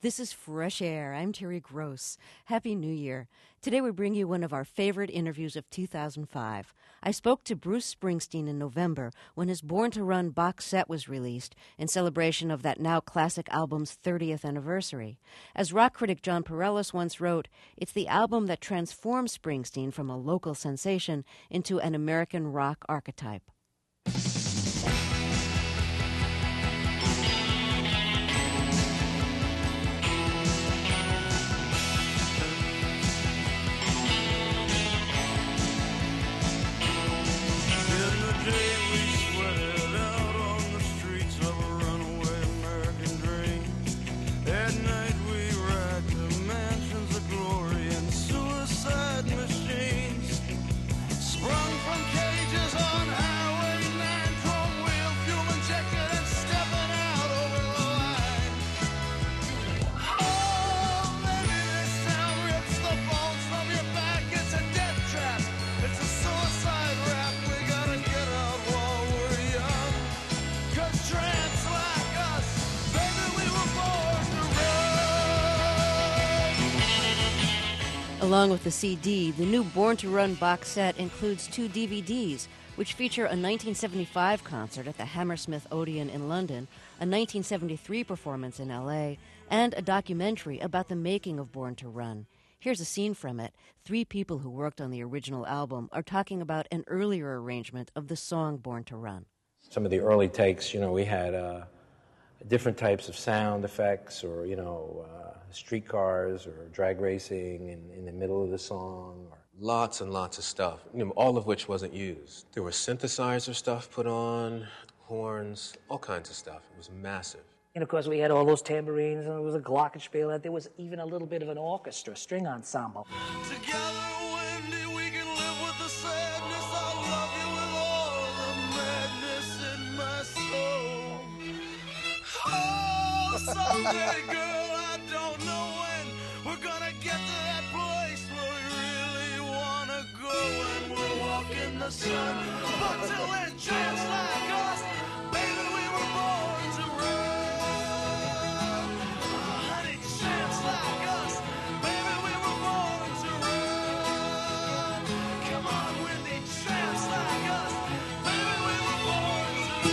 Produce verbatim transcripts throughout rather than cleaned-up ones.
This is Fresh Air. I'm Terry Gross. Happy New Year. Today we bring you one of our favorite interviews of two thousand five. I spoke to Bruce Springsteen in November when his Born to Run box set was released in celebration of that now classic album's thirtieth anniversary. As rock critic John Pareles once wrote, it's the album that transformed Springsteen from a local sensation into an American rock archetype. Along with the C D, the new Born to Run box set includes two D V Ds, which feature a nineteen seventy-five concert at the Hammersmith Odeon in London, a nineteen seventy-three performance in L A, and a documentary about the making of Born to Run. Here's a scene from it. Three people who worked on the original album are talking about an earlier arrangement of the song Born to Run. Some of the early takes, you know, we had uh, different types of sound effects or, you know, uh, streetcars or drag racing in, in the middle of the song. Or lots and lots of stuff, you know, all of which wasn't used. There was synthesizer stuff put on, horns, all kinds of stuff. It was massive. And of course we had all those tambourines, and there was a glockenspiel, and there was even a little bit of an orchestra, string ensemble. Together, Wendy, we can live with the sadness. I love you with all the madness in my soul. Oh, someday, girl, I don't know when we're gonna get to that place where we really wanna go, and we'll walk in the sun. But till then, chance like us, baby, we were born to run. Honey, chance like us, baby, we were born to run. Come on, Wendy, chance like us, baby, we were born to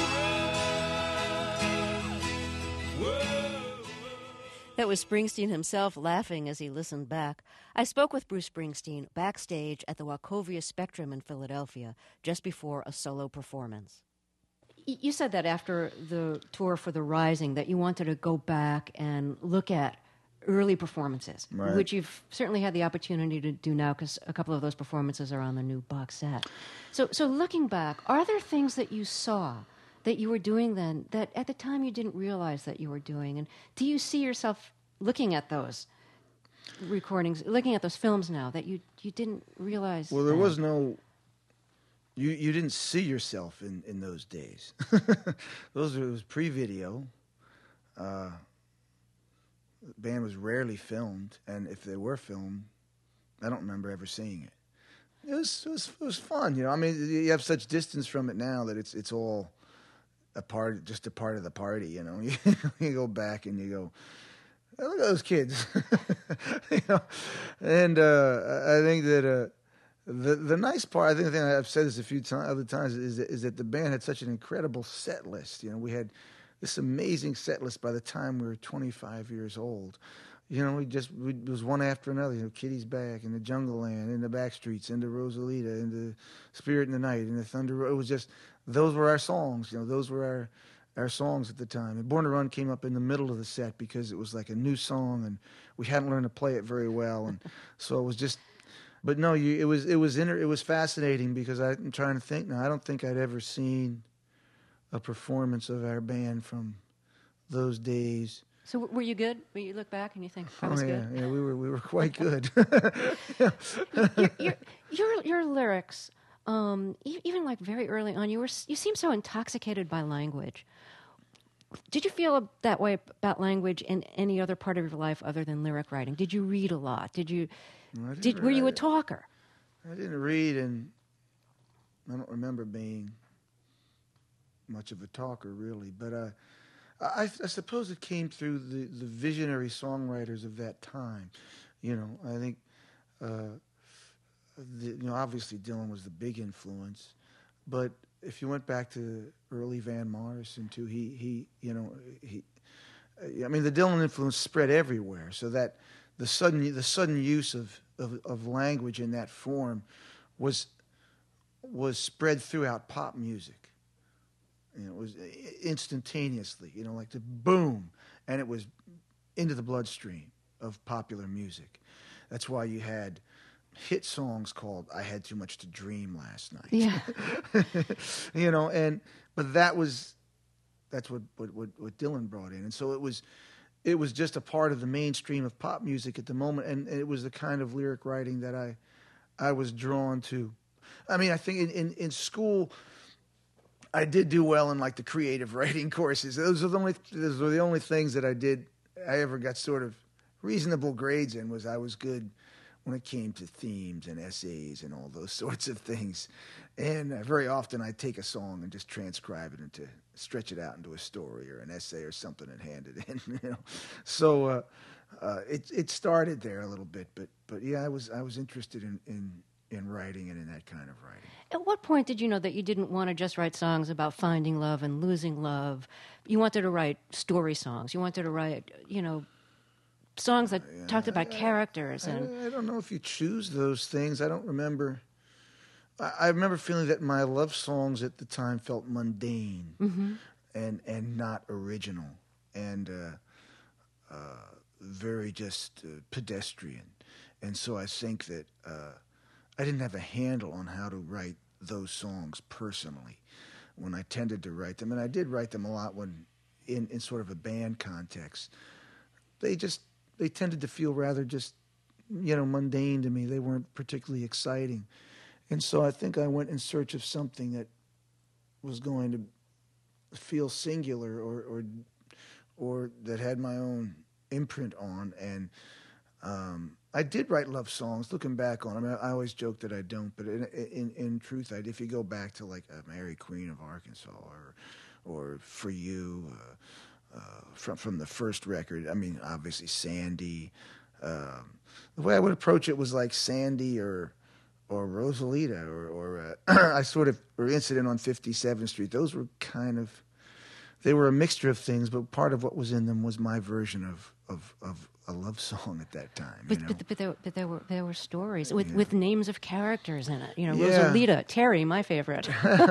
run. Whoa. That was Springsteen himself laughing as he listened back. I spoke with Bruce Springsteen backstage at the Wachovia Spectrum in Philadelphia just before a solo performance. Y- You said that after the tour for The Rising that you wanted to go back and look at early performances, Right. which you've certainly had the opportunity to do now because a couple of those performances are on the new box set. So, so looking back, are there things that you saw that you were doing then that at the time you didn't realize that you were doing? And do you see yourself looking at those recordings, looking at those films now that you you didn't realize? Well, there that? was no. You you didn't see yourself in, in those days. Those were, it was pre-video. Uh, the band was rarely filmed, and if they were filmed, I don't remember ever seeing it. It was it was, it was fun, you know. I mean, you have such distance from it now that it's it's all a part, just a part of the party, you know. You, you go back and you go, oh, look at those kids, you know. And uh, I think that uh, the the nice part, I think the thing I've said this a few times, other times, is that, is that the band had such an incredible set list. You know, we had this amazing set list by the time we were twenty-five years old. You know, we just, we, it was one after another, you know, Kitty's Back, and the Jungle Land, and the Backstreets, and the Rosalita, and the Spirit in the Night, and the Thunder. It was just, those were our songs, you know, those were our, our songs at the time. And Born to Run came up in the middle of the set because it was like a new song, and we hadn't learned to play it very well, and so it was just, but no, you, it was, it was, inter, it was fascinating because I, I'm trying to think now, I don't think I'd ever seen a performance of our band from those days. So were you good? When you look back and you think, I was oh, yeah, good? yeah, we were we were quite good. your, your, your, your lyrics, um, e- even like very early on, you were you seem so intoxicated by language. Did you feel that way about language in any other part of your life other than lyric writing? Did you read a lot? Did you? I didn't Did were you a read- talker? I didn't read, and I don't remember being much of a talker, really. But uh, I, I suppose it came through the, the visionary songwriters of that time. You know, I think, uh, the, you know, obviously Dylan was the big influence, but if you went back to early Van Morrison too, he, he you know, he, I mean, the Dylan influence spread everywhere, so that the sudden the sudden use of, of, of language in that form was was spread throughout pop music. You know, it was instantaneously, you know, like the boom, and it was into the bloodstream of popular music. That's why you had hit songs called "I Had Too Much to Dream Last Night." Yeah. You know, and but that was that's what, what what what Dylan brought in, and so it was it was just a part of the mainstream of pop music at the moment, and, and it was the kind of lyric writing that I I was drawn to. I mean, I think in, in, in school I did do well in like the creative writing courses. Those are the only those were the only things that I did I ever got sort of reasonable grades in. Was I was good when it came to themes and essays and all those sorts of things. And uh, very often I'd take a song and just transcribe it into, stretch it out into a story or an essay or something and hand it in, you know. So uh, uh, it it started there a little bit, but but yeah, I was I was interested in, in, in writing and in that kind of writing. At what point did you know that you didn't want to just write songs about finding love and losing love? You wanted to write story songs. You wanted to write, you know, songs that yeah, talked about I, characters. I, and I, I don't know if you choose those things. I don't remember. I, I remember feeling that my love songs at the time felt mundane mm-hmm. and and not original and uh, uh, very just uh, pedestrian. And so I think that uh, I didn't have a handle on how to write those songs personally when I tended to write them. And I did write them a lot when in, in sort of a band context. They just They tended to feel rather just, you know, mundane to me. They weren't particularly exciting. And so I think I went in search of something that was going to feel singular or or, or that had my own imprint on. And um, I did write love songs, looking back on them. I mean, I always joke that I don't, but in, in, in truth, I, if you go back to like uh, Mary Queen of Arkansas or, or For You, uh, Uh, from from the first record, I mean, obviously Sandy. Um, the way I would approach it was like Sandy or or Rosalita or, or uh, I sort of or Incident on fifty-seventh Street. Those were kind of they were a mixture of things, but part of what was in them was my version of of, of a love song at that time. But you know? but, but, there, but there were there were stories with, yeah. with names of characters in it. You know, Yeah. Rosalita, Terry, my favorite.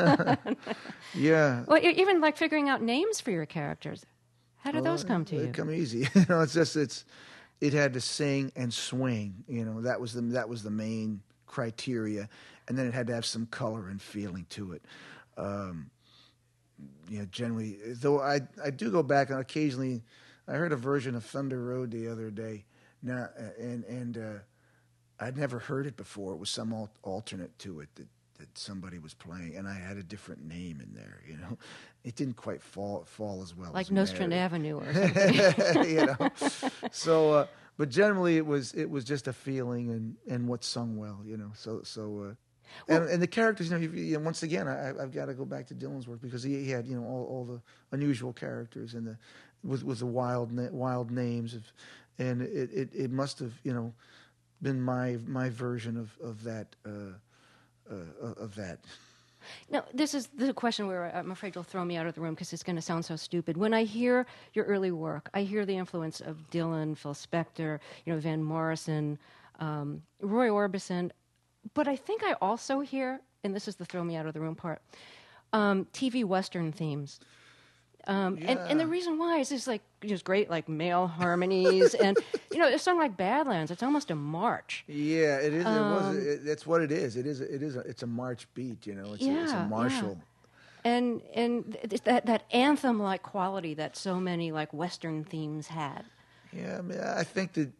Yeah. Well, e- even like figuring out names for your characters. How did Well, those come to they you? Come easy. You know, it's just it's it had to sing and swing. You know, that was the that was the main criteria, and then it had to have some color and feeling to it. Um, you know, generally, though I I do go back and occasionally, I heard a version of Thunder Road the other day. Now and and uh, I'd never heard it before. It was some al- alternate to it that. that somebody was playing, and I had a different name in there, you know. It didn't quite fall fall as well Like as Nostrand Mary. Avenue or something. You know. So, uh, but generally it was it was just a feeling and, and what sung well, you know. So so, uh, Well, and and the characters, you know, you, you know once again, I, I've got to go back to Dylan's work because he, he had you know all, all the unusual characters and the with with the wild na- wild names of, and it, it, it must have you know been my my version of of that. Uh, Uh, of that. Now, this is the question where I'm afraid you'll throw me out of the room because it's going to sound so stupid. When I hear your early work, I hear the influence of Dylan, Phil Spector, you know, Van Morrison, um, Roy Orbison, but I think I also hear, and this is the throw me out of the room part, um, T V Western themes. Um, Yeah. and, and the reason why is it's like just great like male harmonies and you know a song like Badlands, it's almost a march. Yeah, it is. Um, it was. It, that's what it is. It is. It is. A, it's a march beat. You know. It's, a, it's Yeah, a martial. yeah. And and th- that that anthem like quality that so many like Western themes had. Yeah, I mean, I think that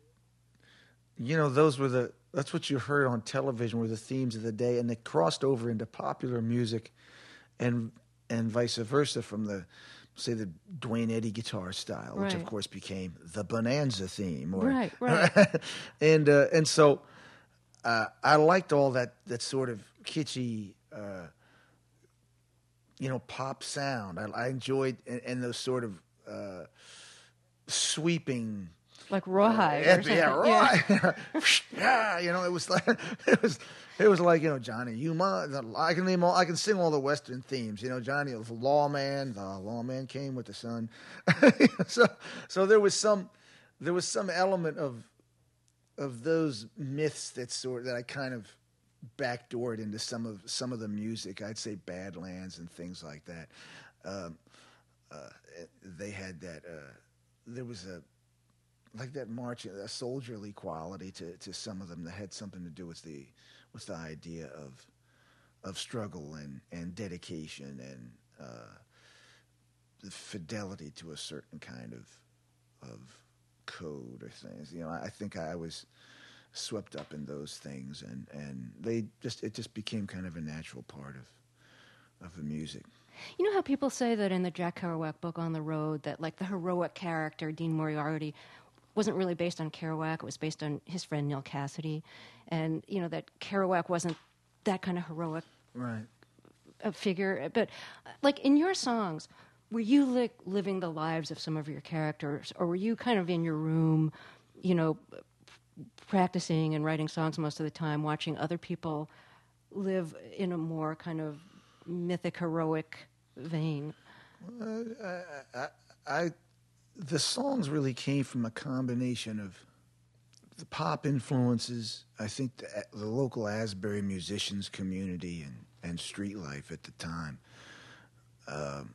you know those were the. That's what you heard on television were the themes of the day, and they crossed over into popular music, and and vice versa from the. Say the Dwayne Eddy guitar style, which Right. of course became the Bonanza theme, or, Right, right. and uh, and so uh, I liked all that that sort of kitschy, uh, you know, pop sound. I, I enjoyed and, and those sort of uh, sweeping. Like Rawhide Uh, or something. yeah, right. Yeah, you know, it was like it was it was like, you know, Johnny, you must. I can name all. I can sing all the Western themes. You know, Johnny, the lawman, the lawman came with the sun. so, so there was some, there was some element of, of those myths that sort that I kind of backdoored into some of some of the music. I'd say Badlands and things like that. Um, uh, they had that. Uh, there was a. Like that march, a soldierly quality to, to some of them that had something to do with the with the idea of of struggle and, and dedication and uh, the fidelity to a certain kind of of code or things. You know, I think I was swept up in those things, and, and they just it just became kind of a natural part of of the music. You know how people say that in the Jack Kerouac book On the Road that like the heroic character Dean Moriarty wasn't really based on Kerouac. It was based on his friend Neil Cassidy, and you know that Kerouac wasn't that kind of heroic right. uh, figure. But like in your songs, were you like living the lives of some of your characters, or were you kind of in your room, you know, practicing and writing songs most of the time, watching other people live in a more kind of mythic, heroic vein? Uh, I, I, I the songs really came from a combination of the pop influences, I think the, the local Asbury musicians community and, and street life at the time, um,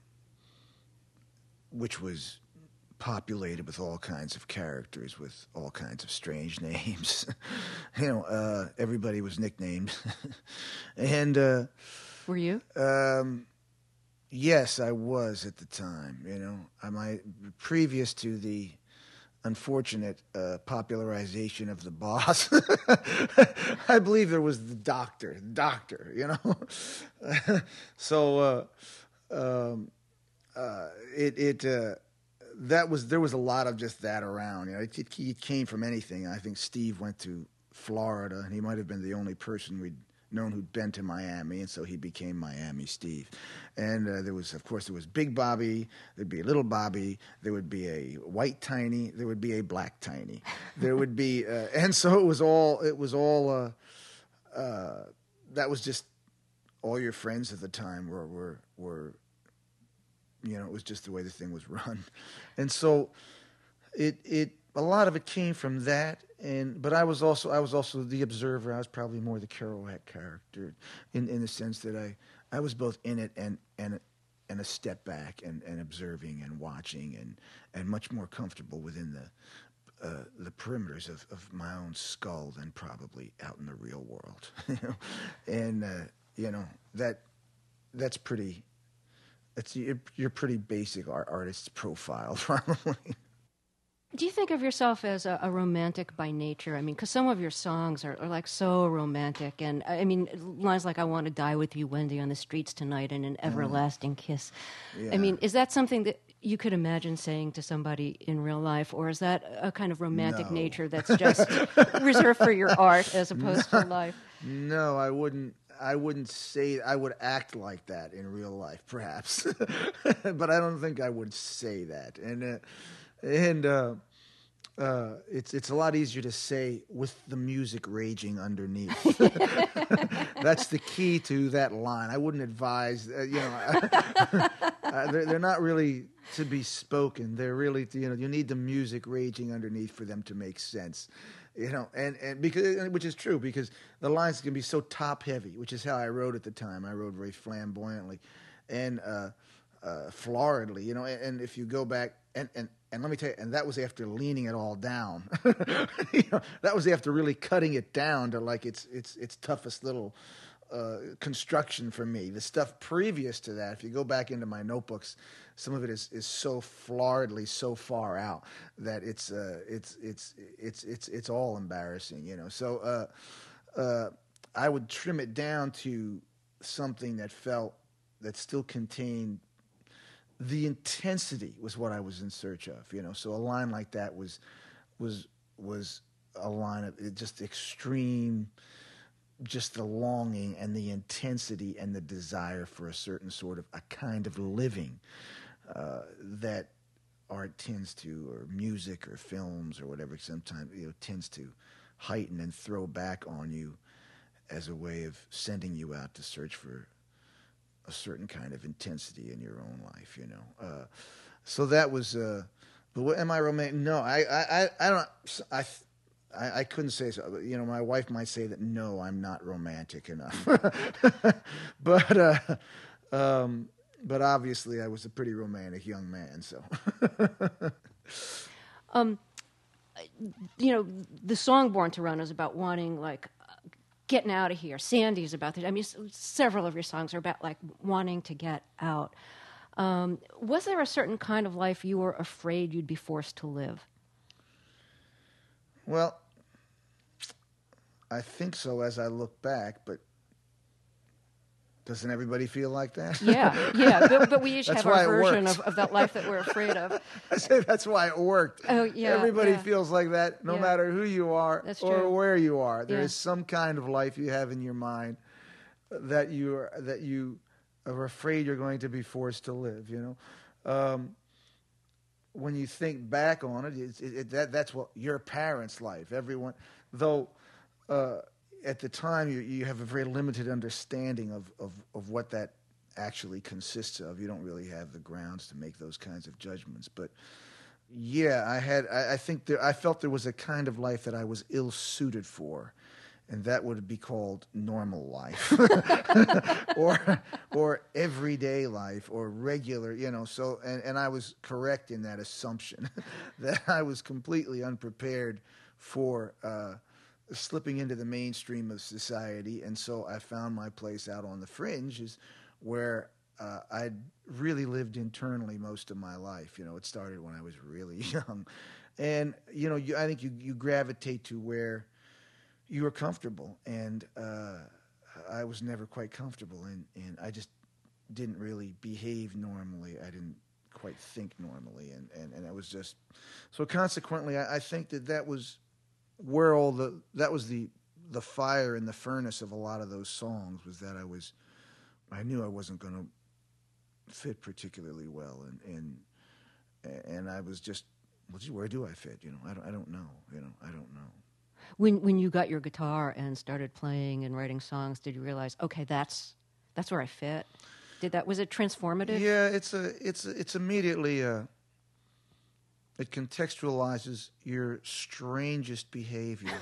which was populated with all kinds of characters with all kinds of strange names. you know, uh, everybody was nicknamed. and uh, Were you? Um, yes, I was at the time. You know, I might previous to the unfortunate uh, popularization of the boss. I believe there was the doctor, doctor. You know, so uh, um, uh, it it uh, that was there was a lot of just that around. You know, it, it, it came from anything. I think Steve went to Florida, and he might have been the only person we'd known who'd been to Miami, and so he became Miami Steve. And uh, there was, of course, there was Big Bobby, there'd be a Little Bobby, there would be a White Tiny, there would be a Black Tiny, there would be, uh, and so it was all, it was all, uh, uh, that was just all your friends at the time were, were, were, you know, it was just the way the thing was run. And so it, it, a lot of it came from that. And but I was also I was also the observer. I was probably more the Kerouac character in, in the sense that I, I was both in it and and and a step back and, and observing and watching and, and much more comfortable within the uh, the perimeters of, of my own skull than probably out in the real world. you know? And uh, you know that that's pretty. It's you're, you're pretty basic art, artist's profile probably. Do you think of yourself as a, a romantic by nature? I mean, because some of your songs are, are like so romantic, and I mean, lines like "I want to die with you, Wendy, on the streets tonight," and "An everlasting kiss." Yeah. I mean, is that something that you could imagine saying to somebody in real life, or is that a kind of romantic No. nature that's just reserved for your art as opposed to life? No, I wouldn't. I wouldn't say I would act like that in real life, perhaps, but I don't think I would say that. And uh, and uh, uh, it's it's a lot easier to say with the music raging underneath. That's the key to that line. I wouldn't advise. Uh, you know, uh, they're, they're not really to be spoken. They're really, you know, you need the music raging underneath for them to make sense. You know, and, and because which is true because the lines can be so top heavy, which is how I wrote at the time. I wrote very flamboyantly and uh, uh, floridly, you know. And, and if you go back and, and, and let me tell you, and that was after leaning it all down. you know, that was after really cutting it down to like its its its toughest little uh, construction for me. The stuff previous to that, if you go back into my notebooks, some of it is, is so floridly so far out that it's uh, it's it's it's it's it's all embarrassing, you know. So uh, uh, I would trim it down to something that felt that still contained the intensity was what I was in search of, you know. So a line like that was was was a line of just extreme. Just the longing and the intensity and the desire for a certain sort of a kind of living uh, that art tends to, or music or films or whatever, sometimes, you know, tends to heighten and throw back on you as a way of sending you out to search for a certain kind of intensity in your own life, you know. Uh, so that was, uh, but what, am I romantic? No, I, I, I, I don't, I, I, I couldn't say so. You know, my wife might say that, no, I'm not romantic enough. but, uh, um, but obviously I was a pretty romantic young man, so. um, you know, the song Born to Run is about wanting, like, getting out of here. Sandy's about that. I mean, s- several of your songs are about, like, wanting to get out. Um, was there a certain kind of life you were afraid you'd be forced to live? Well, I think so as I look back, but doesn't everybody feel like that? Yeah, yeah, but, but we each That's have our why it version works. of, of that life that we're afraid of. I say that's why it worked. Oh, yeah, Everybody yeah. feels like that, no Yeah. matter who you are That's or true. where you are. There Yeah. is some kind of life you have in your mind that you are, that you are afraid you're going to be forced to live. You know, um, when you think back on it, it's, it, it that that's what your parents' life. Everyone, though. Uh, At the time, you, you have a very limited understanding of, of, of what that actually consists of. You don't really have the grounds to make those kinds of judgments. But yeah, I had. I, I think there. I felt there was a kind of life that I was ill-suited for, and that would be called normal life, or or everyday life, or regular. You know. So, and, and I was correct in that assumption that I was completely unprepared for. Uh, slipping into the mainstream of society, and so I found my place out on the fringe, is where uh, I'd really lived internally most of my life. You know, it started when I was really young, and you know, you, I think you you gravitate to where you are comfortable, and uh, I was never quite comfortable, and and I just didn't really behave normally. I didn't quite think normally, and and and I was just so consequently, I, I think that that was. Where all the that was the the fire in the furnace of a lot of those songs, was that I was I knew I wasn't going to fit particularly well, and and and I was just, well, gee, where do I fit? You know, I don't I don't know. You know, I don't know. When when you got your guitar and started playing and writing songs, did you realize, okay, that's that's where I fit? Did that was it transformative? Yeah, it's a it's a, it's immediately a. It contextualizes your strangest behavior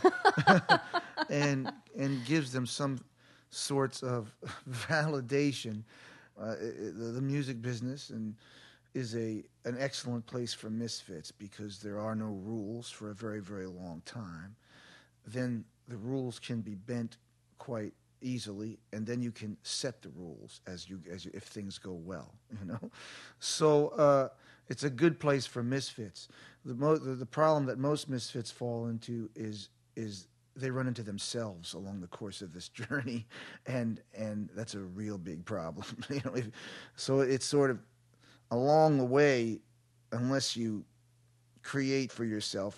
and and gives them some sorts of validation. Uh, it, the, the music business and is a an excellent place for misfits because there are no rules for a very, very long time. Then the rules can be bent quite easily, and then you can set the rules as you as you, if things go well, you know. So uh, it's a good place for misfits. The, mo- the the problem that most misfits fall into is is they run into themselves along the course of this journey, and and that's a real big problem. You know, if, so it's sort of along the way, unless you create for yourself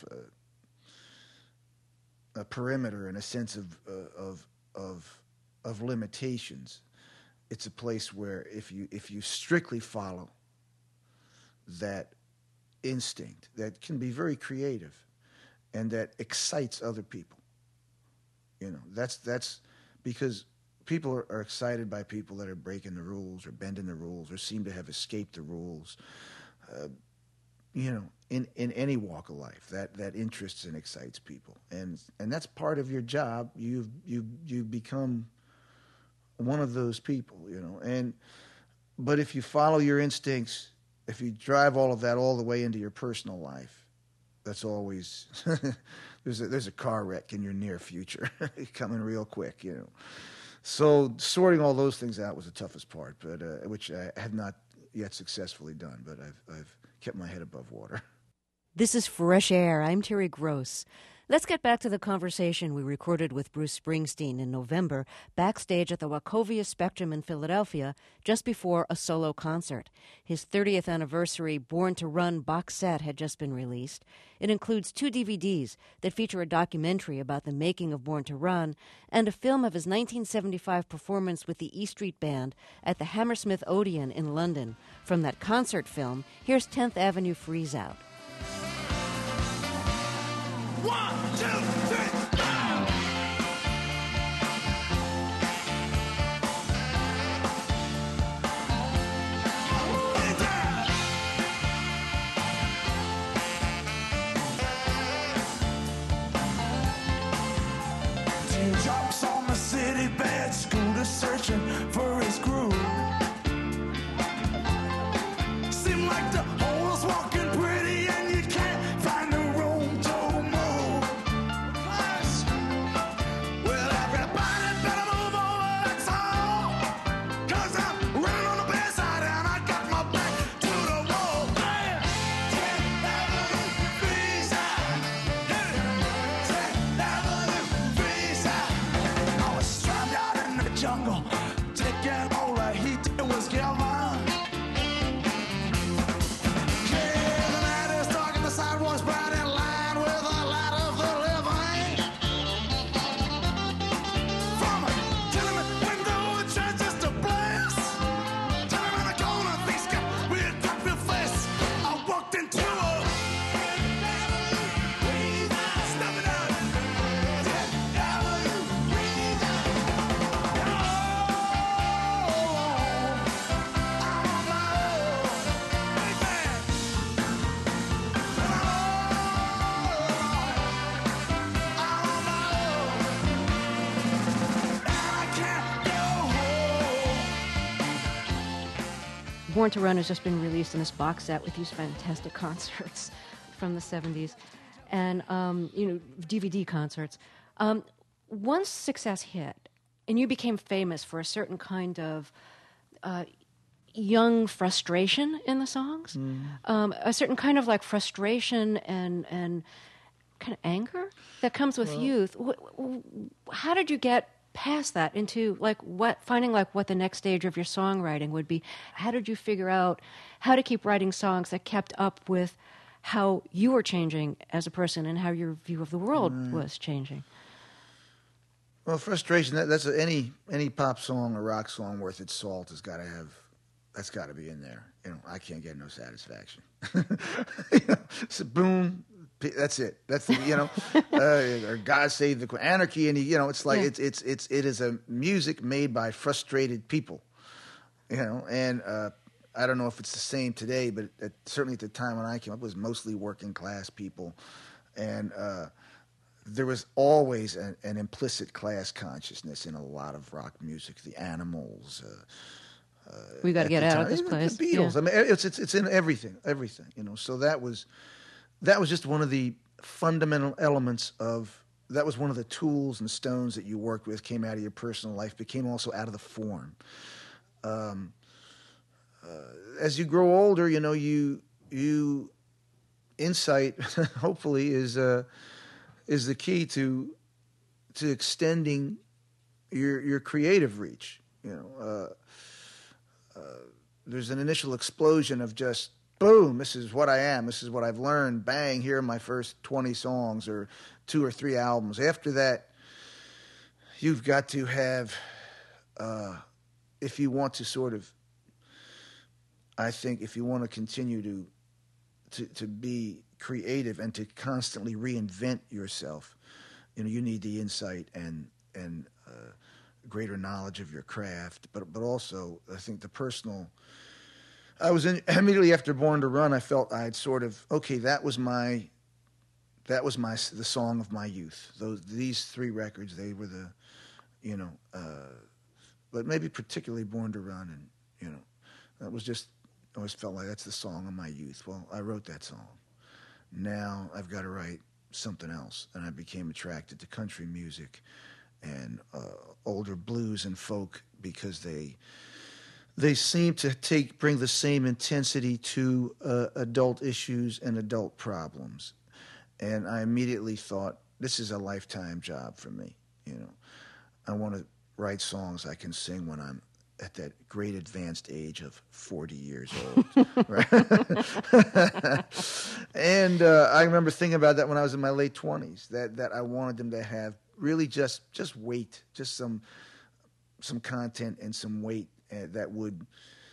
a, a perimeter and a sense of uh, of of of limitations, it's a place where if you if you strictly follow that instinct that can be very creative and that excites other people, you know, that's that's because people are, are excited by people that are breaking the rules or bending the rules or seem to have escaped the rules. Uh, you know, in, in any walk of life, that, that interests and excites people, and and that's part of your job. You've you you become one of those people, you know. And but if you follow your instincts, if you drive all of that all the way into your personal life, that's always there's a, there's a car wreck in your near future coming real quick, you know. So sorting all those things out was the toughest part, but uh, which I have not yet successfully done. But I've I've kept my head above water. This is Fresh Air. I'm Terry Gross. Let's get back to the conversation we recorded with Bruce Springsteen in November, backstage at the Wachovia Spectrum in Philadelphia, just before a solo concert. His thirtieth anniversary Born to Run box set had just been released. It includes two D V Ds that feature a documentary about the making of Born to Run and a film of his nineteen seventy-five performance with the E Street Band at the Hammersmith Odeon in London. From that concert film, here's tenth Avenue Freeze Out. One, two, three, go! Way down! Teardrops on the city bed, Scooter searching for his groove. Seem like the whole world's walking pretty and you can't find the room to move. Plus, well, everybody better move over, that's all. Cause I'm running on the bad side and I got my back to the wall. Bam! tenth Avenue Freeze Out. tenth Avenue Freeze Out. I was stranded out in the jungle, taking all the heat it was given. Born to Run has just been released in this box set with these fantastic concerts from the seventies and, um, you know, D V D concerts. Um, once success hit and you became famous for a certain kind of uh, young frustration in the songs, mm. um, a certain kind of like frustration and, and kind of anger that comes with well, youth. How did you get past that into like what finding like what the next stage of your songwriting would be? How did you figure out how to keep writing songs that kept up with how you were changing as a person and how your view of the world mm. was changing? Well, frustration, that, that's a, any any pop song or rock song worth its salt has got to have, that's got to be in there. You know, I can't get no satisfaction. You know, so boom, that's it. That's the, you know, uh, or God Save the Queen, Anarchy, and you know, it's like yeah. it's it's it's it is a music made by frustrated people, you know, and uh, I don't know if it's the same today, but at, certainly at the time when I came up, it was mostly working class people, and uh, there was always an, an implicit class consciousness in a lot of rock music. The Animals. Uh, uh, we got to get out of this place. The Beatles. Yeah. I mean, it's it's it's in everything, everything. You know, so that was. That was just one of the fundamental elements of, that was one of the tools and stones that you worked with, came out of your personal life, became also out of the form. Um, uh, as you grow older, you know, you, you, insight, hopefully, is, uh, is the key to, to extending your, your creative reach. You know, uh, uh, there's an initial explosion of just, boom, this is what I am, this is what I've learned, bang, here are my first twenty songs or two or three albums. After that, you've got to have, uh, if you want to sort of, I think if you want to continue to, to, to be creative and to constantly reinvent yourself, you know, you need the insight and, and uh, greater knowledge of your craft, but, but also I think the personal. I was in, immediately after Born to Run, I felt I had sort of, okay, that was my, that was my, the song of my youth. Those, these three records, they were the, you know, uh, but maybe particularly Born to Run, and, you know, that was just, I always felt like that's the song of my youth. Well, I wrote that song. Now I've got to write something else, and I became attracted to country music and uh, older blues and folk because they, They seem to take bring the same intensity to uh, adult issues and adult problems. And I immediately thought, this is a lifetime job for me. You know, I want to write songs I can sing when I'm at that great advanced age of forty years old. Right? And uh, I remember thinking about that when I was in my late twenties, that, that I wanted them to have really just, just weight, just some, some content and some weight uh, that would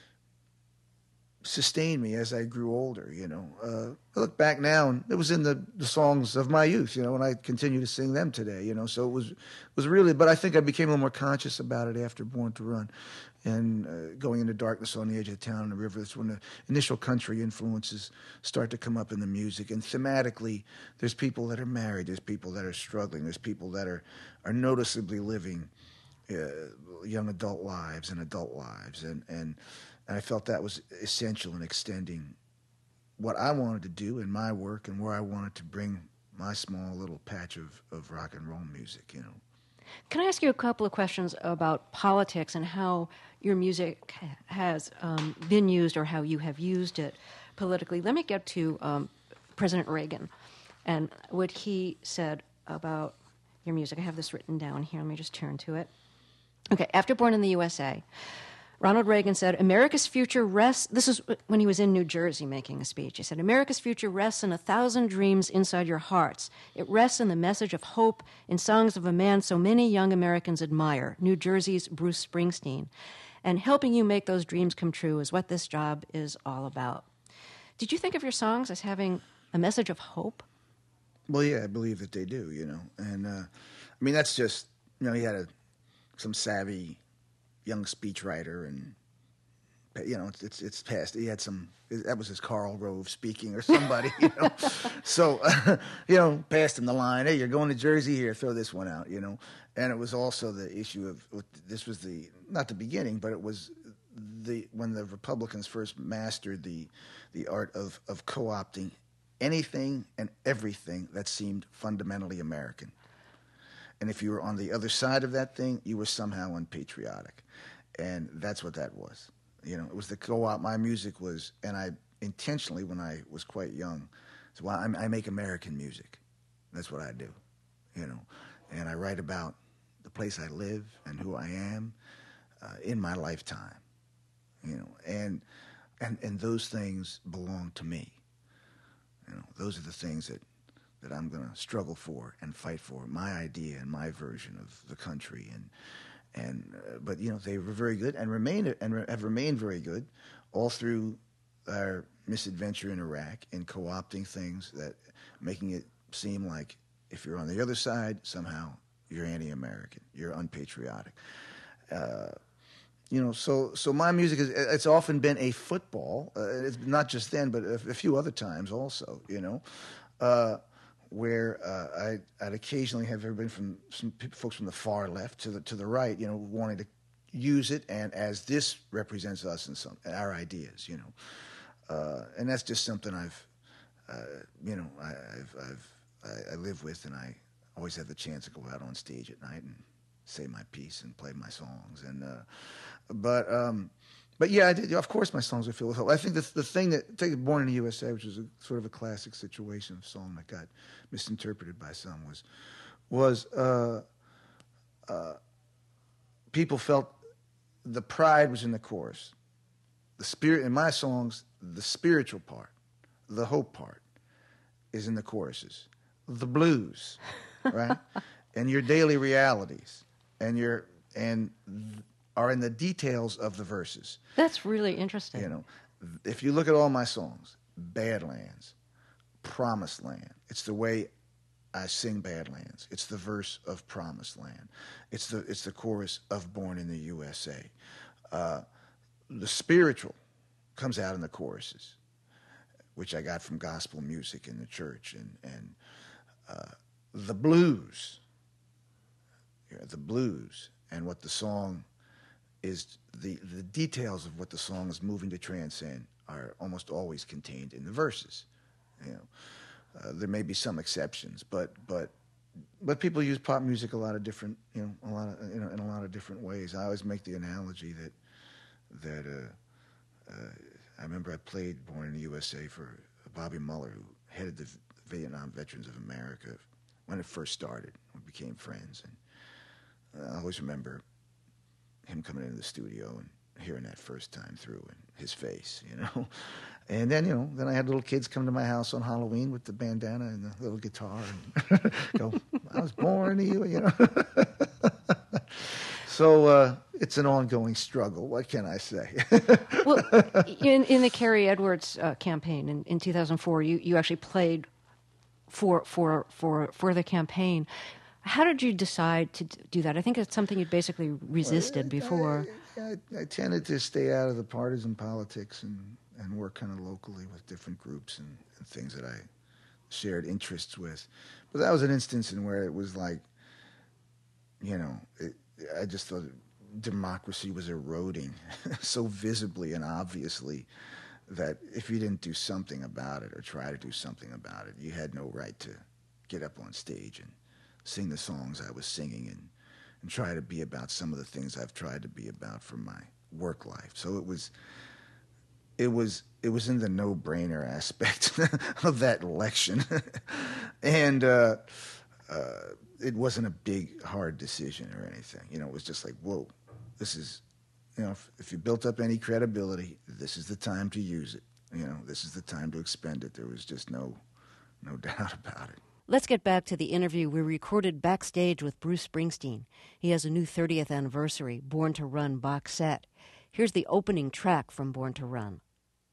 sustain me as I grew older, you know. Uh, I look back now, and it was in the, the songs of my youth, you know, and I continue to sing them today, you know. So it was was really, but I think I became a little more conscious about it after Born to Run, and uh, going into Darkness on the Edge of Town and the River. That's when the initial country influences start to come up in the music. And thematically, there's people that are married, there's people that are struggling, there's people that are, are noticeably living uh, young adult lives and adult lives, and and. And I felt that was essential in extending what I wanted to do in my work and where I wanted to bring my small little patch of, of rock and roll music, you know. Can I ask you a couple of questions about politics and how your music has um, been used or how you have used it politically? Let me get to um, President Reagan and what he said about your music. I have this written down here. Let me just turn to it. Okay, after Born in the U S A, Ronald Reagan said, America's future rests, this is when he was in New Jersey making a speech. He said, America's future rests in a thousand dreams inside your hearts. It rests in the message of hope in songs of a man so many young Americans admire, New Jersey's Bruce Springsteen. And helping you make those dreams come true is what this job is all about. Did you think of your songs as having a message of hope? Well, yeah, I believe that they do, you know. And, uh, I mean, that's just, you know, he had a, some savvy young speechwriter, and you know it's it's, it's past. He had some. That was his Karl Rove speaking or somebody, you know. So uh, you know, passed him the line. Hey, you're going to Jersey here. Throw this one out, you know. And it was also the issue of this was the not the beginning, but it was the when the Republicans first mastered the the art of of co-opting anything and everything that seemed fundamentally American. And if you were on the other side of that thing, you were somehow unpatriotic. And that's what that was. You know, it was the co-op. My music was, and I intentionally, when I was quite young, so well, I, I make American music. That's what I do, you know. And I write about the place I live and who I am uh, in my lifetime, you know. And, and, and those things belong to me. You know, those are the things that that I'm going to struggle for and fight for, my idea and my version of the country. And, and uh, but, you know, they were very good and remain and re- have remained very good all through our misadventure in Iraq in co-opting things, that making it seem like if you're on the other side, somehow you're anti-American, you're unpatriotic. Uh, you know, so so my music is, it's often been a football. Uh, it's not just then, but a, a few other times also, you know. Uh, where uh, I, I'd occasionally have everybody from some people, folks from the far left to the to the right, you know, wanting to use it, and as this represents us and some our ideas, you know, uh, and that's just something I've, uh, you know, I, I've, I've I, I live with, and I always have the chance to go out on stage at night and say my piece and play my songs, and uh, but. Um, But yeah, I did. Of course, my songs are filled with hope. I think the the thing that take Born in the U S A, which was a sort of a classic situation of song that got misinterpreted by some, was was uh, uh, people felt the pride was in the chorus, the spirit in my songs, the spiritual part, the hope part, is in the choruses, the blues, right, and your daily realities, and your and. Th- are in the details of the verses. That's really interesting. You know, if you look at all my songs, Badlands, Promised Land, it's the way I sing Badlands. It's the verse of Promised Land. It's the it's the chorus of Born in the U S A. Uh, the spiritual comes out in the choruses, which I got from gospel music in the church, and and uh, the blues, you know, the blues, and what the song is, the, the details of what the song is moving to transcend are almost always contained in the verses. You know, uh, there may be some exceptions, but but but people use pop music a lot of different, you know, a lot of you know in a lot of different ways. I always make the analogy that that uh, uh, I remember I played Born in the U S A for Bobby Muller, who headed the Vietnam Veterans of America when it first started. We became friends, and uh, I always remember him coming into the studio and hearing that first time through and his face, you know. And then, you know, then I had little kids come to my house on Halloween with the bandana and the little guitar and go, I was born to you, you know. So uh, it's an ongoing struggle. What can I say? Well, in, in the Carrie Edwards uh, campaign in, in two thousand four, you, you actually played for for for for the campaign. How did you decide to do that? I think it's something you'd basically resisted before. I, I, I tended to stay out of the partisan politics and, and work kind of locally with different groups and, and things that I shared interests with. But that was an instance in where it was like, you know, it, I just thought democracy was eroding so visibly and obviously that if you didn't do something about it or try to do something about it, you had no right to get up on stage and sing the songs I was singing and, and try to be about some of the things I've tried to be about for my work life. So it was it was it was in the no-brainer aspect of that election. And uh, uh, it wasn't a big, hard decision or anything. You know, it was just like, whoa, this is, you know, if, if you built up any credibility, this is the time to use it. You know, this is the time to expend it. There was just no, no doubt about it. Let's get back to the interview we recorded backstage with Bruce Springsteen. He has a new thirtieth anniversary Born to Run box set. Here's the opening track from Born to Run.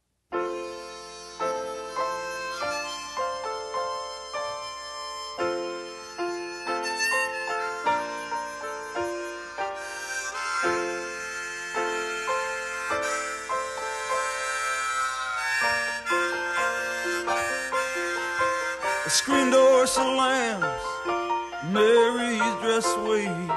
The screen door slams, Mary's dress waves.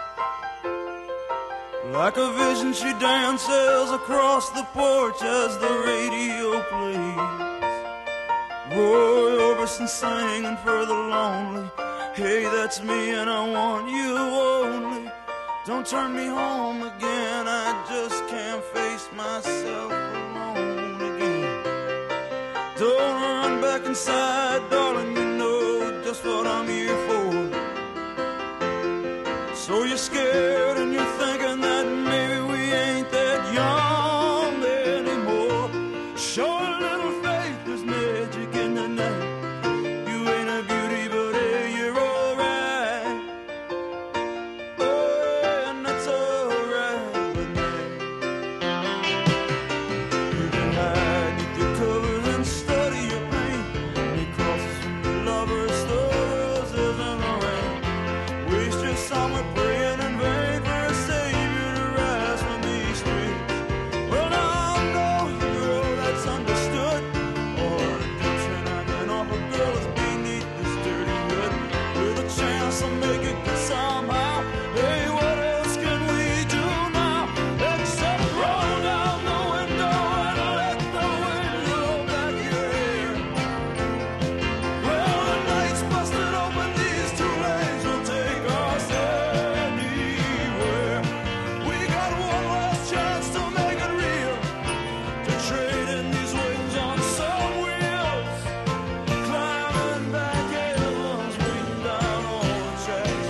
Like a vision she dances across the porch as the radio plays. Roy Orbison singing for the lonely. Hey, that's me and I want you only. Don't turn me home again, I just can't face myself alone again. Don't run back inside, darling, you know just what I'm here for. So you're scared and you're thinking that maybe we ain't that young anymore. Show a little faith, there's magic in the night. You ain't a beauty, but hey, you're alright. Oh, and that's alright with me. You can hide beneath your covers and study your pain. You cross from lovers, the roses and the rain. Waste your summer praying in vain for a savior to rise from these streets. Well, now I know a girl that's understood. Or redemption I can offer, girl, is beneath this dirty hood. With a chance to make it good somehow. Hey, what else can we do now? Except roll down the window and let the wind blow back your hair. Well, the night's busted open, these two lanes will take us anywhere. We got one last chance to make it real, to trade in these wings on some wheels, climbing back heavens, waiting down on the tracks.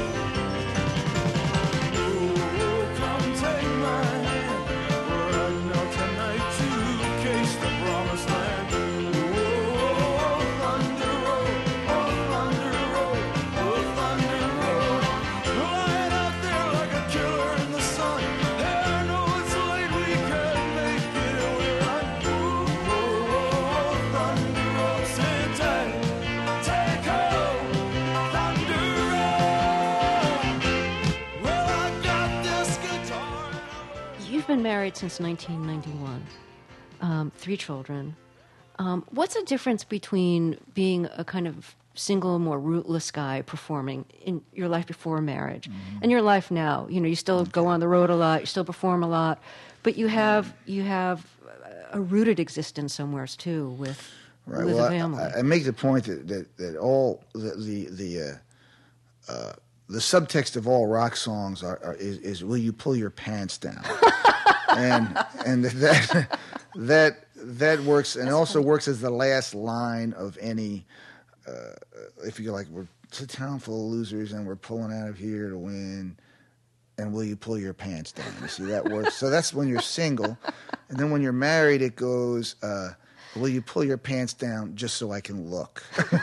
Oh, come take my hand, we're riding out tonight to case the promised land. Oh, thunder road, oh, thunder road, oh, thunder road. Lying out there like a killer in the sun. Hey, I know it's late, we can't make it, we're on. Oh, thunder road, sit tight, take hold, thunder road. Well, I got this guitar and I'm You've been married since nineteen ninety-one, um, three children. Um, what's the difference between being a kind of single, more rootless guy performing in your life before marriage and your life now? You know, you still go on the road a lot, you still perform a lot, but you have you have a rooted existence somewheres too with Right. with well, a family. I, I make the point that that, that all the the the, uh, uh, the subtext of all rock songs are, are is, is will you pull your pants down, and and that that that works and also works as the last line of any. Uh, if you like, we're it's a town full of losers, and we're pulling out of here to win. And will you pull your pants down? You see, that works. So that's when you're single. And then when you're married, it goes, uh, will you pull your pants down just so I can look?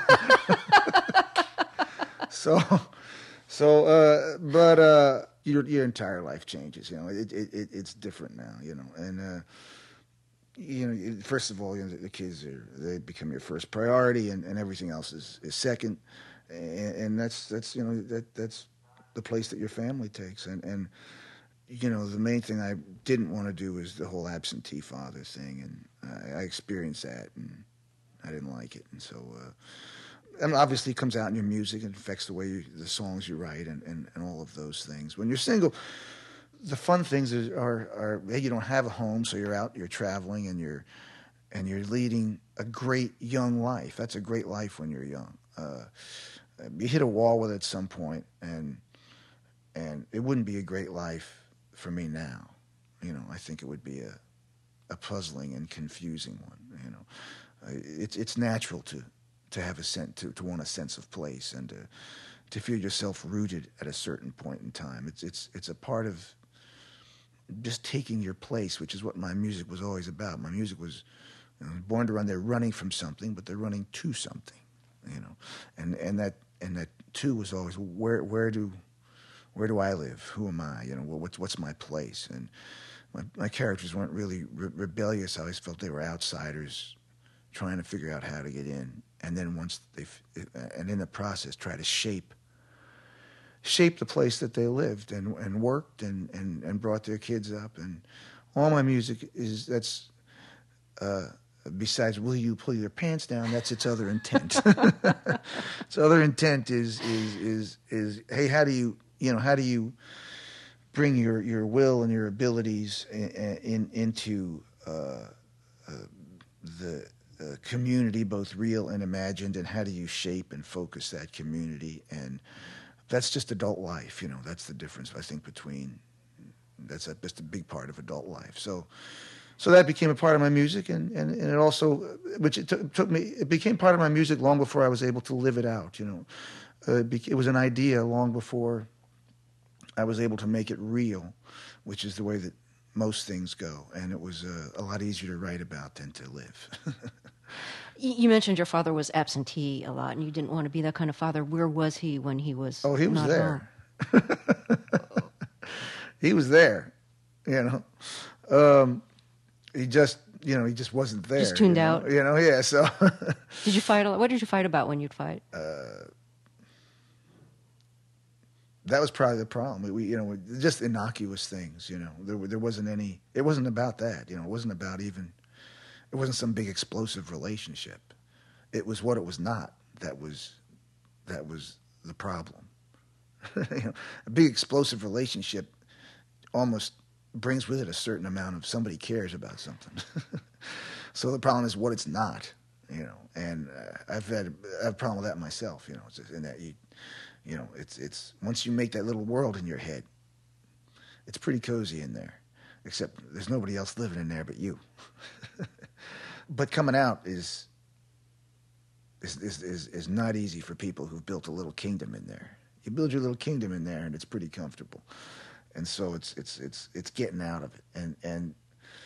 so, so, uh, but uh, your your entire life changes. You know, it, it, it it's different now. You know, and uh, you know, first of all, you know, the kids are they become your first priority, and, and everything else is, is second. And, and that's that's you know that that's the place that your family takes. And and you know, the main thing I didn't want to do is the whole absentee father thing, and I, I experienced that, and I didn't like it. And so, uh, and obviously it comes out in your music and affects the way you, the songs you write, and, and, and all of those things. When you're single, the fun things is, are, are, hey, you don't have a home, so you're out, you're traveling, and you're, and you're leading a great young life. That's a great life when you're young. Uh, you hit a wall with it at some point, and and it wouldn't be a great life for me now. You know, I think it would be a, a puzzling and confusing one. You know, uh, it's it's natural to to have a sense to, to want a sense of place, and to to feel yourself rooted at a certain point in time. It's it's it's a part of just taking your place, which is what my music was always about. My music was, you know, Born to Run. They're running from something, but they're running to something. You know, and and that and that too was always where where do Where do I live? Who am I? You know, what's what's my place? And my, my characters weren't really re- rebellious. I always felt they were outsiders, trying to figure out how to get in. And then once they, and in the process, try to shape, shape the place that they lived and and worked and and and brought their kids up. And all my music is that's. Uh, Besides, will you pull your pants down? That's its other intent. Its other intent is is is is hey, how do you you know how do you bring your, your will and your abilities in, in into uh, uh, the uh, community, both real and imagined, and how do you shape and focus that community? And that's just adult life. You know, that's the difference I think between that's a, just a big part of adult life. So. So that became a part of my music, and, and, and it also, which it took, took me, it became part of my music long before I was able to live it out, you know. Uh, it, bec- it was an idea long before I was able to make it real, which is the way that most things go, and it was uh, a lot easier to write about than to live. You mentioned your father was absentee a lot, and you didn't want to be that kind of father. Where was he when he was Oh, he was not there. home? He was there, you know. Um, He just, you know, he just wasn't there. Just tuned you know? out. You know, yeah. So, Did you fight a lot? What did you fight about when you'd fight? Uh, that was probably the problem. We, we, you know, just innocuous things. You know, there there wasn't any. It wasn't about that. You know, it wasn't about even. It wasn't some big explosive relationship. It was what it was not. That was, that was the problem. You know, a big explosive relationship almost brings with it a certain amount of somebody cares about something. So the problem is what it's not, you know. And uh, I've had I have a problem with that myself, you know. It's just in that you, you know, it's it's once you make that little world in your head, it's pretty cozy in there, except there's nobody else living in there but you. But coming out is is, is is is not easy for people who've built a little kingdom in there. You build your little kingdom in there, and it's pretty comfortable. And so it's it's it's it's getting out of it, and and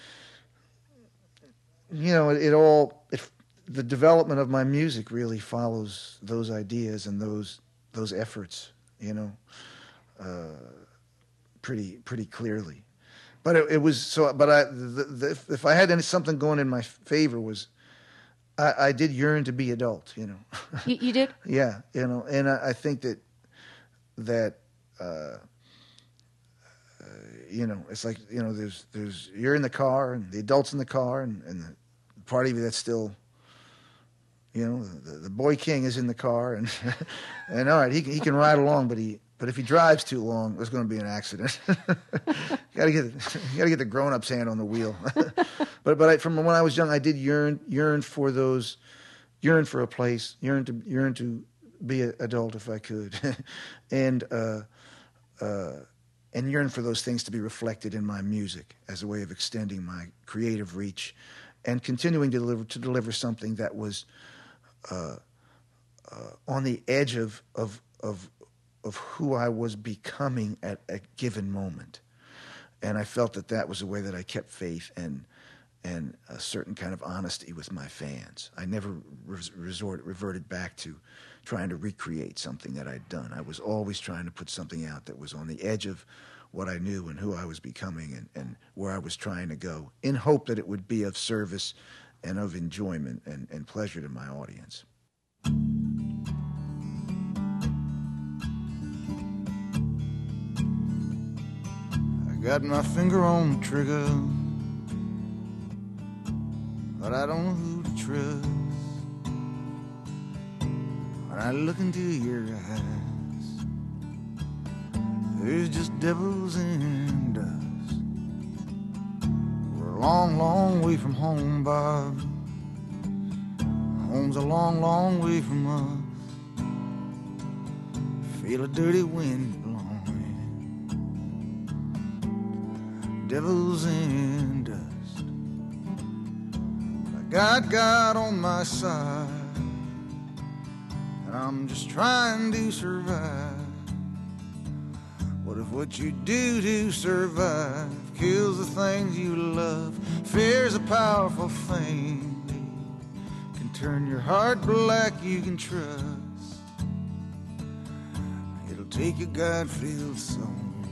you know it, it all it, the development of my music really follows those ideas and those those efforts, you know, uh, pretty pretty clearly. But it, it was so. But I the, the, if I had any, something going in my favor was I, I did yearn to be adult, you know. You, you did? Yeah, you know, and I, I think that that. Uh, You know, it's like, you know, there's, there's, you're in the car and the adult's in the car and, and the part of you that's still, you know, the, the boy king is in the car and, and all right, he can, he can ride along, but he, but if he drives too long, there's going to be an accident. you gotta get, you gotta get the grown-up's hand on the wheel. but, but I, from when I was young, I did yearn, yearn for those, yearn for a place, yearn to, yearn to be an adult if I could. and, uh, uh, and yearn for those things to be reflected in my music as a way of extending my creative reach and continuing to deliver to deliver something that was uh, uh, on the edge of of of of who I was becoming at a given moment, and I felt that that was the way that I kept faith and and a certain kind of honesty with my fans. I never res- resort reverted back to trying to recreate something that I'd done. I was always trying to put something out that was on the edge of what I knew and who I was becoming and, and where I was trying to go, in hope that it would be of service and of enjoyment and, and pleasure to my audience. I got my finger on the trigger, but I don't know who to trust. When I look into your eyes, there's just devils and dust. We're a long, long way from home, Bob. Home's a long, long way from us. Feel a dirty wind blowing. Devils and dust. I got God on my side, and I'm just trying to survive. What if what you do to survive kills the things you love? Fear's a powerful thing. Can turn your heart black, you can trust. It'll take a God-filled soul,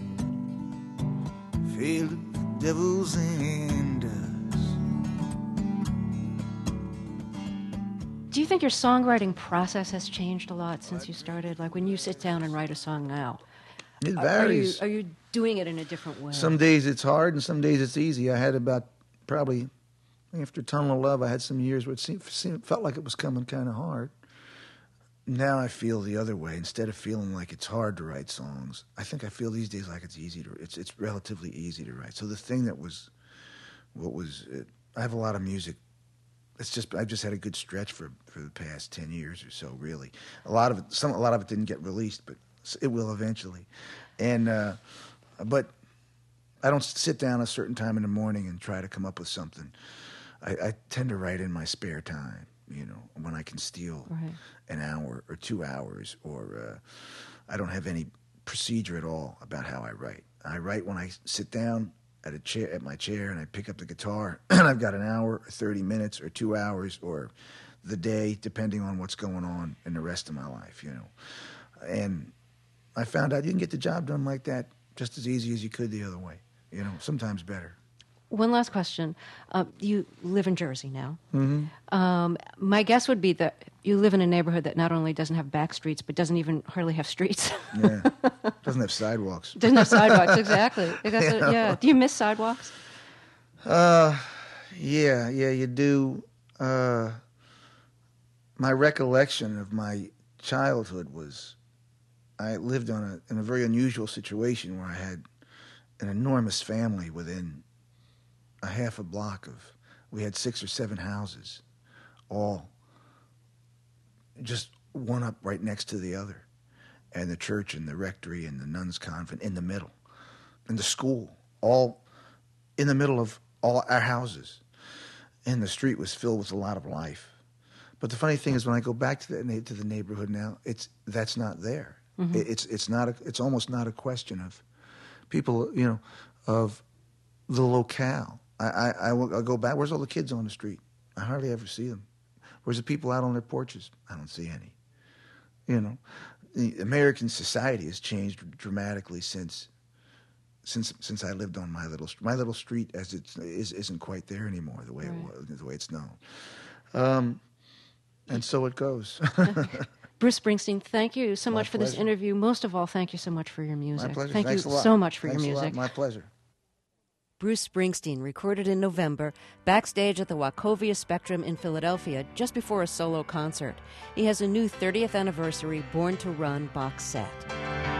filled with devils and dust. Do you think your songwriting process has changed a lot since you started? Like when you sit down and write a song now, It are you, varies. are you doing it in a different way? Some days it's hard and some days it's easy. I had about probably after Tunnel of Love, I had some years where it seemed, seemed, felt like it was coming kind of hard. Now I feel the other way. Instead of feeling like it's hard to write songs, I think I feel these days like it's easy to. It's it's relatively easy to write. So the thing that was, what was, it, I have a lot of music. It's just I've just had a good stretch for for the past ten years or so. Really, a lot of it, some a lot of it didn't get released, but it will eventually. And uh, but I don't sit down a certain time in the morning and try to come up with something. I, I tend to write in my spare time, you know, when I can steal Right. an hour or two hours, or uh, I don't have any procedure at all about how I write. I write when I sit down at a chair, at my chair, and I pick up the guitar, and I've got an hour, or thirty minutes, or two hours, or the day, depending on what's going on in the rest of my life, you know. And I found out you can get the job done like that just as easy as you could the other way, you know, sometimes better. One last question. Uh, you live in Jersey now. Mm-hmm. Um, my guess would be that you live in a neighborhood that not only doesn't have back streets, but doesn't even hardly have streets. Yeah, doesn't have sidewalks. Doesn't have sidewalks, exactly. Because, You uh, know? yeah. Do you miss sidewalks? Uh, yeah, yeah, you do. Uh, my recollection of my childhood was I lived on a, in a very unusual situation where I had an enormous family within a half a block of, we had six or seven houses, all just one up right next to the other, and the church and the rectory and the nuns' convent in the middle, and the school, all in the middle of all our houses. And the street was filled with a lot of life. But the funny thing is, when I go back to the to the neighborhood now, it's that's not there. Mm-hmm. It, it's it's not a, it's almost not a question of people, you know, of the locale. I I I will, I'll go back. Where's all the kids on the street? I hardly ever see them. Where's the people out on their porches? I don't see any. You know, the American society has changed dramatically since since since I lived on my little my little street, as it is isn't quite there anymore the way right. it was, the way it's known. Um, and so it goes. Bruce Springsteen, thank you so My much for pleasure. this interview. Most of all, thank you so much for your music. My pleasure. Thank Thanks you a lot. so much for Thanks your a lot. music. My pleasure. Bruce Springsteen, recorded in November, backstage at the Wachovia Spectrum in Philadelphia, just before a solo concert. He has a new thirtieth anniversary Born to Run box set.